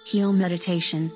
Heal meditation.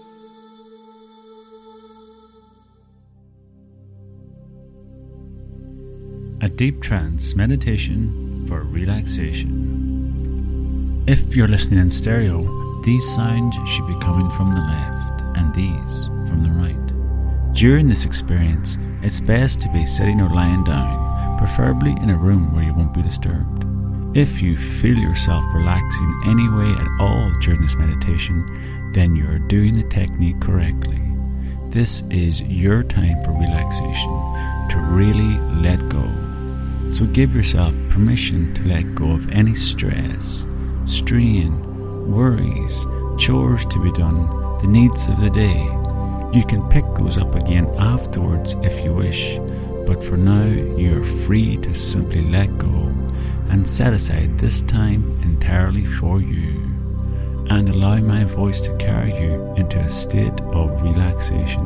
A deep trance meditation for relaxation. If you're listening in stereo, these sounds should be coming from the left and these from the right. During this experience, it's best to be sitting or lying down, preferably in a room where you won't be disturbed. If you feel yourself relaxing any way at all during this meditation, then you're doing the technique correctly. This is your time for relaxation, to really let go. So give yourself permission to let go of any stress, strain, worries, chores to be done, the needs of the day. You can pick those up again afterwards if you wish, but for now you're free to simply let go and set aside this time entirely for you, and allow my voice to carry you into a state of relaxation.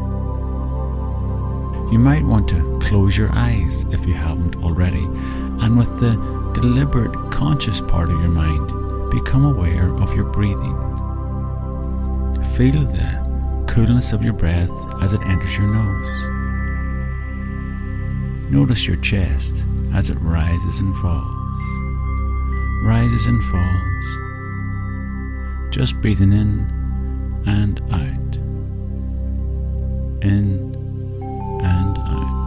You might want to close your eyes if you haven't already, and with the deliberate conscious part of your mind, become aware of your breathing. Feel the coolness of your breath as it enters your nose. Notice your chest as it rises and falls, rises and falls. Just breathing in and out, in and out.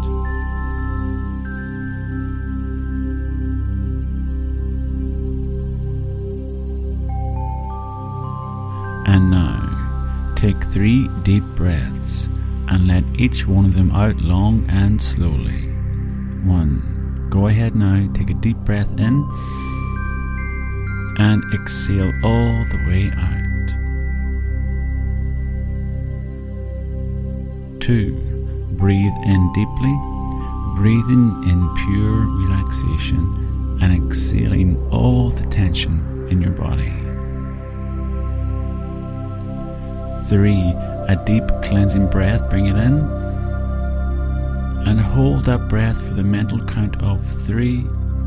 And now, take 3 deep breaths and let each one of them out long and slowly. 1. Go ahead now, take a deep breath in and exhale all the way out. 2. Breathe in deeply, breathing in pure relaxation and exhaling all the tension in your body. 3. A deep cleansing breath, bring it in and hold that breath for the mental count of 3,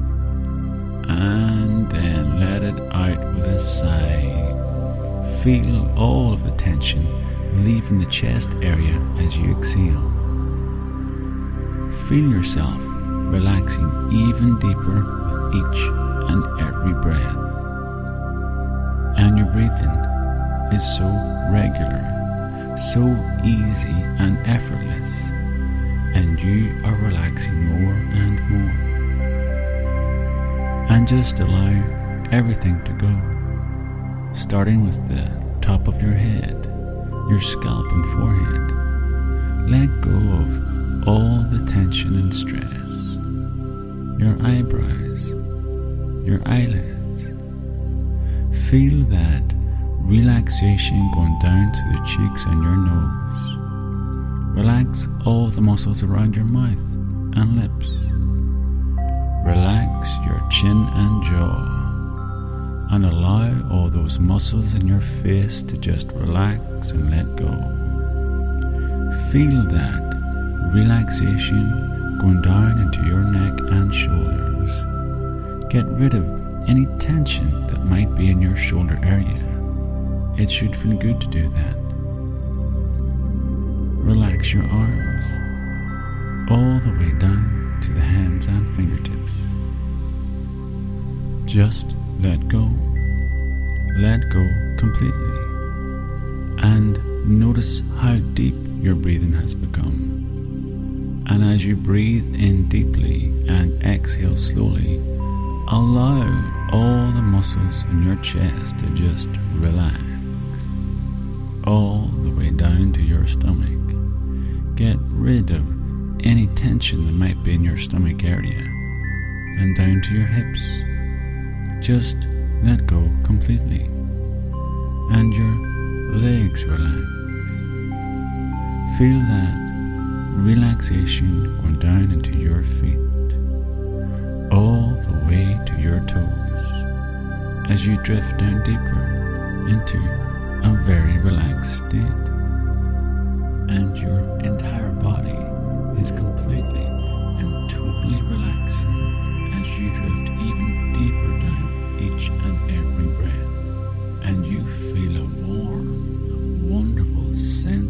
and then let it out with a sigh. Feel all of the tension leaving the chest area as you exhale. Feel yourself relaxing even deeper with each and every breath. And your breathing is so regular, so easy and effortless, and you are relaxing more and more. And just allow everything to go, starting with the top of your head, your scalp and forehead. Let go of all the tension and stress, your eyebrows, your eyelids. Feel that relaxation going down to the cheeks and your nose. Relax all the muscles around your mouth and lips. Relax your chin and jaw, and allow all those muscles in your face to just relax and let go. Feel that relaxation going down into your neck and shoulders. Get rid of any tension that might be in your shoulder area. It should feel good to do that. Relax your arms all the way down to the hands and fingertips. Just let go. Let go completely. And notice how deep your breathing has become. And as you breathe in deeply and exhale slowly, allow all the muscles in your chest to just relax. All the way down to your stomach. Get rid of any tension that might be in your stomach area, and down to your hips. Just let go completely, and your legs relax. Feel that relaxation going down into your feet, all the way to your toes, as you drift down deeper into a very relaxed state, and your entire body is completely and totally relaxing as you drift even deeper down with each and every breath, and you feel a warm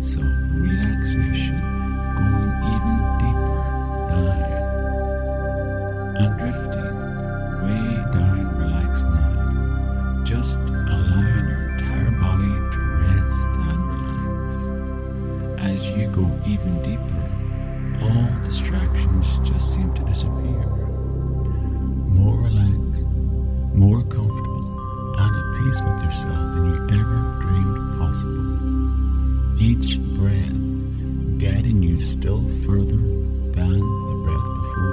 sense of relaxation going even deeper down and drifting way down relaxed now, just allowing your entire body to rest and relax. As you go even deeper, all distractions just seem to disappear. More relaxed, more comfortable, and at peace with yourself than you ever dreamed possible. Each breath guiding you still further than the breath before.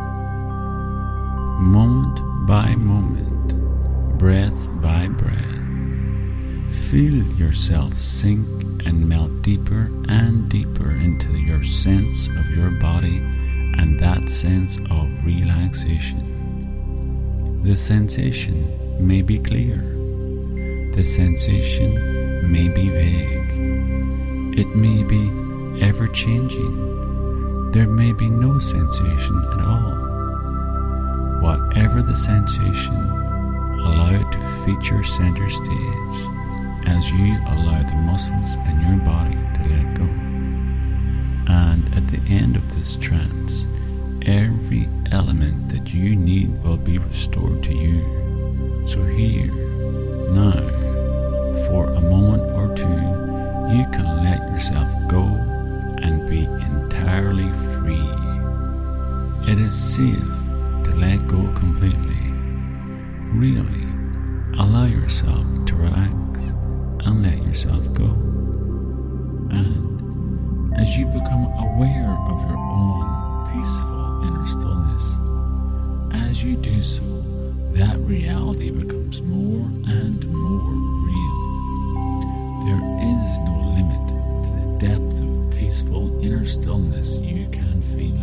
Moment by moment, breath by breath, feel yourself sink and melt deeper and deeper into your sense of your body and that sense of relaxation. The sensation may be clear. The sensation may be vague. It may be ever-changing. There may be no sensation at all. Whatever the sensation, allow it to feature center stage as you allow the muscles in your body to let go. And at the end of this trance, every element that you need will be restored to you. So here, now, for a moment or two, you can let yourself go and be entirely free. It is safe to let go completely. Really, allow yourself to relax and let yourself go. And as you become aware of your own peaceful inner stillness, as you do so, that reality becomes more and more real. There is no limit to the depth of peaceful inner stillness you can feel.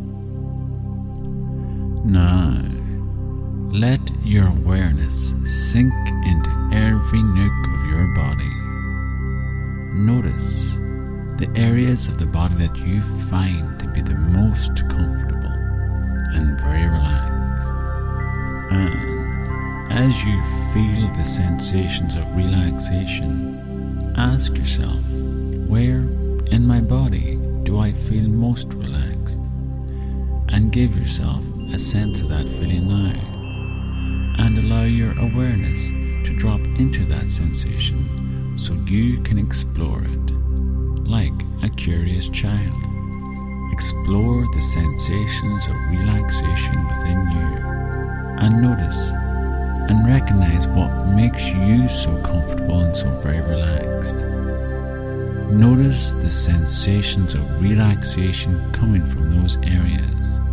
Now, let your awareness sink into every nook of your body. Notice the areas of the body that you find to be the most comfortable and very relaxed. And as you feel the sensations of relaxation, ask yourself, where in my body do I feel most relaxed? And give yourself a sense of that feeling now. And allow your awareness to drop into that sensation so you can explore it like a curious child. Explore the sensations of relaxation within you and notice and recognize what makes you so comfortable and so very relaxed. Notice the sensations of relaxation coming from those areas.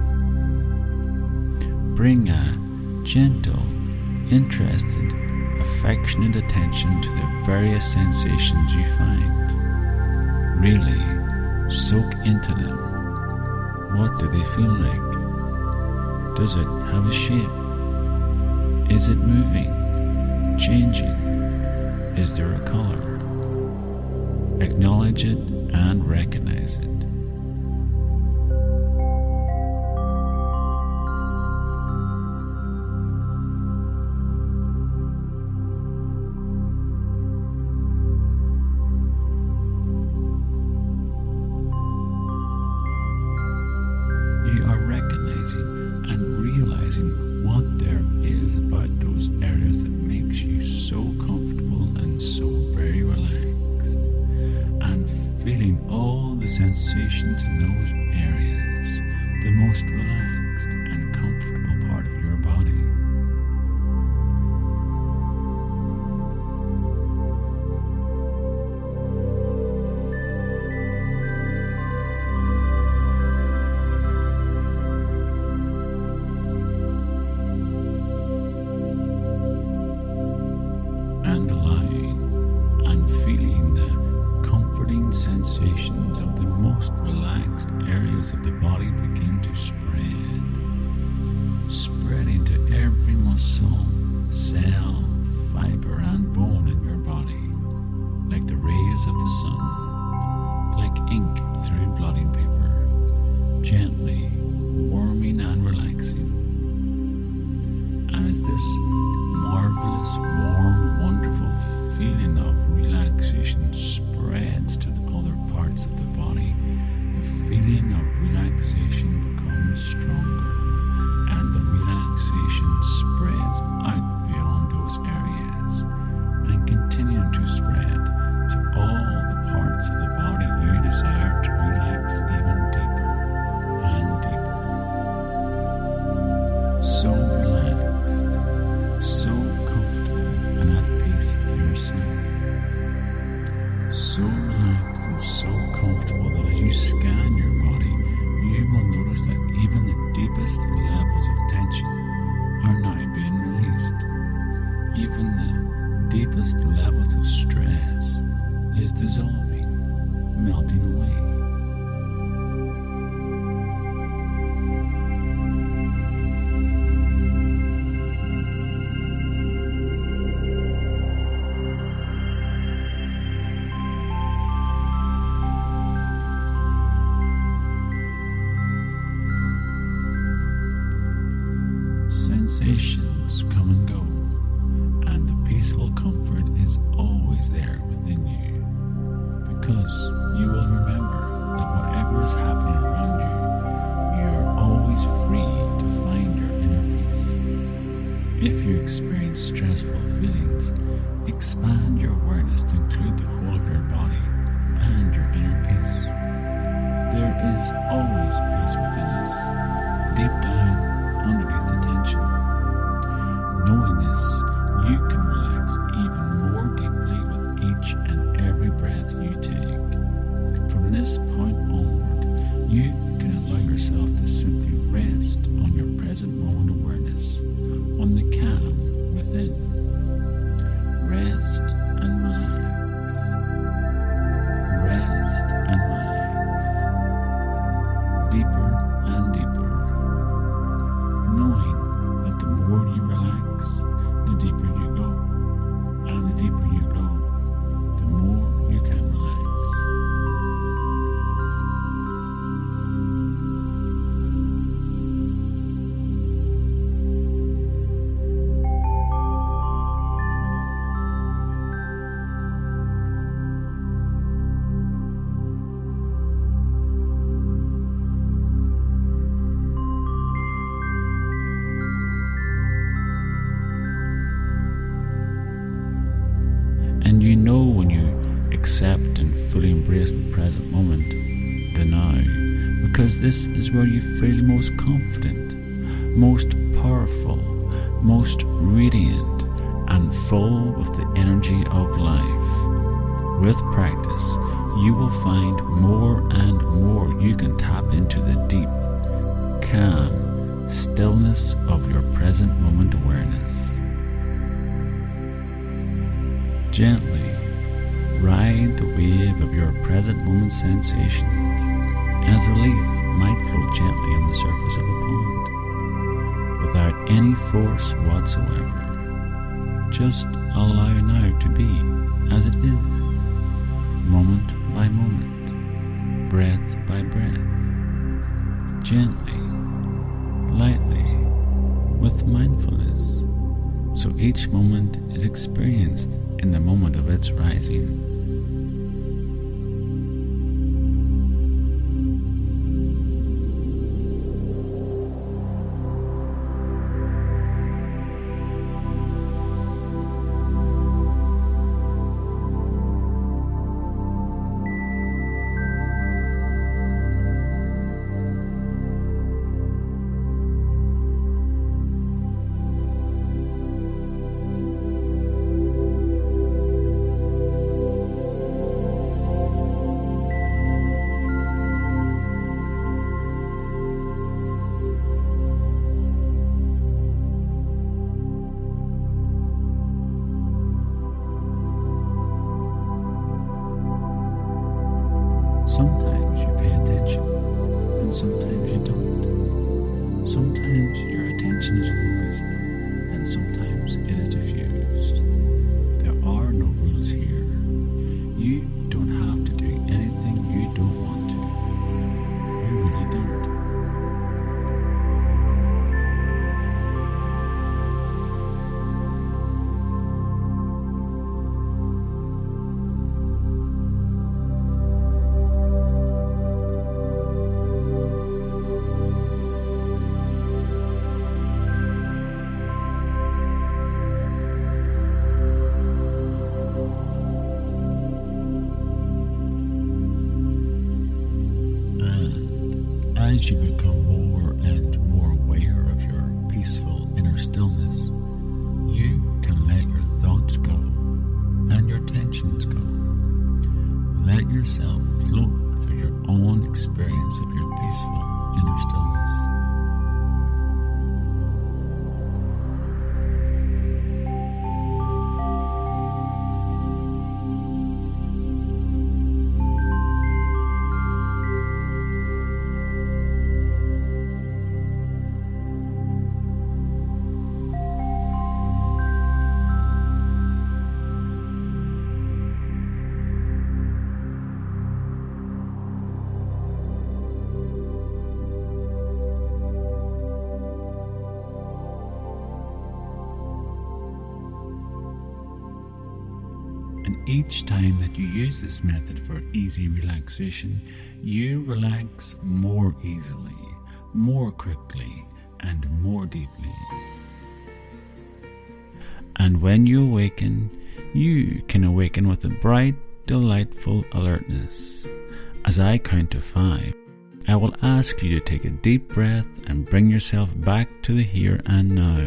Bring a gentle, interested, affectionate attention to the various sensations you find. Really soak into them. What do they feel like? Does it have a shape? Is it moving? Changing? Is there a color? Acknowledge it and recognize it. What there is about those areas that makes you so comfortable and so very relaxed, and feeling all the sensations in those areas, the most relaxed and comfortable part of your body. Sensations of the most relaxed areas of the body begin to spread into every muscle, cell, fiber and bone in your body, like the rays of the sun, like ink through blotting paper, gently warming and relaxing. And as this marvelous, warm, wonderful feeling of relaxation spreads to the other continuing to spread to all the parts of the body you desire to relax even deeper and deeper. So relaxed, so comfortable and at peace with yourself. So relaxed and so comfortable that as you scan your body, you will notice that even the deepest levels of tension are now being released. Even the deepest levels of stress is dissolving, melting away. Sensations come and go, and the peaceful comfort is always there within you, because you will remember that whatever is happening around you, you are always free to find your inner peace. If you experience stressful feelings, expand your awareness to include the whole of your body and your inner peace. There is always peace within us, deep down underneath the tension. Knowing this, you can relax even more deeply with each and every breath you take. From this point onward, you can allow yourself to simply rest on your present moment awareness, on the calm within. Rest and relax. Rest and relax. Deeper and deeper. Knowing that the more you relax, the deeper you go, and the deeper you go, the more you can relax. And you know when you accept and fully embrace the present moment, the now, because this is where you feel most confident, most powerful, most radiant, and full of the energy of life. With practice, you will find more and more you can tap into the deep, calm stillness of your present moment awareness. Gently ride the wave of your present moment sensations as a leaf might float gently on the surface of a pond, without any force whatsoever. Just allow now to be as it is, moment by moment, breath by breath, gently, lightly, with mindfulness, so each moment is experienced in the moment of its rising. Sometimes you pay attention, and sometimes you don't. Sometimes your attention is focused, and sometimes it is diffused. There are no rules here. You don't have to do anything you don't want to. You really don't. as you become more and more aware of your peaceful inner stillness, you can let your thoughts go and your tensions go. Let yourself float through your own experience of your peaceful inner stillness. And each time that you use this method for easy relaxation, you relax more easily, more quickly, and more deeply. And when you awaken, you can awaken with a bright, delightful alertness. As I count to 5, I will ask you to take a deep breath and bring yourself back to the here and now.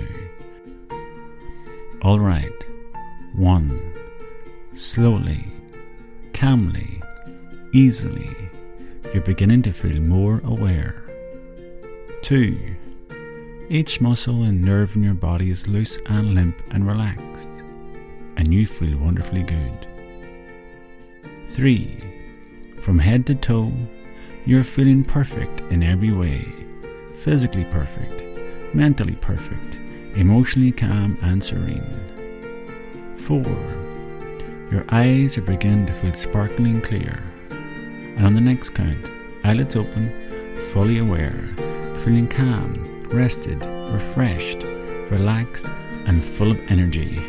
All right. 1. Slowly, calmly, easily, you're beginning to feel more aware. 2. Each muscle and nerve in your body is loose and limp and relaxed, and you feel wonderfully good. 3. From head to toe, you're feeling perfect in every way. Physically perfect, mentally perfect, emotionally calm and serene. 4. Your eyes are beginning to feel sparkling clear. And on the next count, eyelids open, fully aware, feeling calm, rested, refreshed, relaxed, and full of energy.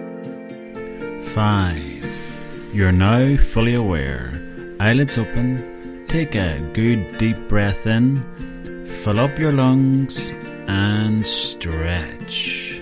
5. You're now fully aware. Eyelids open. Take a good deep breath in. Fill up your lungs and stretch.